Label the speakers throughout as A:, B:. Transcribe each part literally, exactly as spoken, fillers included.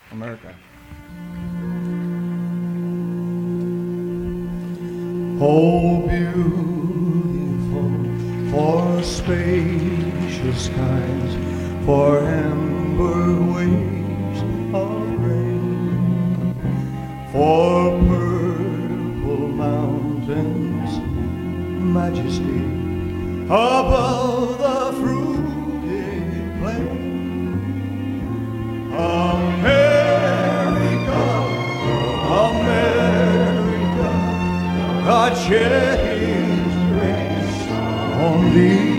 A: America.
B: Oh, beautiful for spacious skies, for amber waves of rain, for purple mountains, majesty above the fruited plain. America, America, God shed His grace on thee,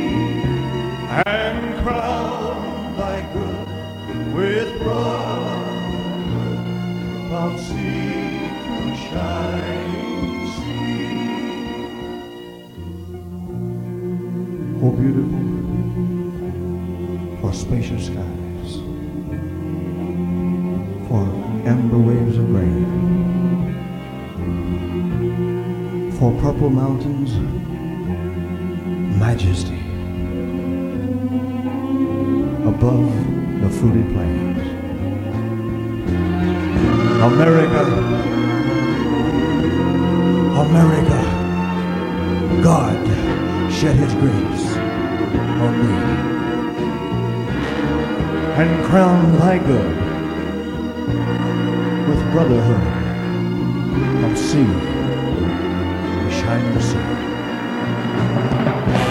B: and crowned thy good with brotherhood from sea to shining sea. Oh, beautiful for spacious skies, for amber waves of rain, for purple mountains, majesty above the fruited plains. America, America, God shed His grace on thee, and crowned thy good with brotherhood from sea to shining sea.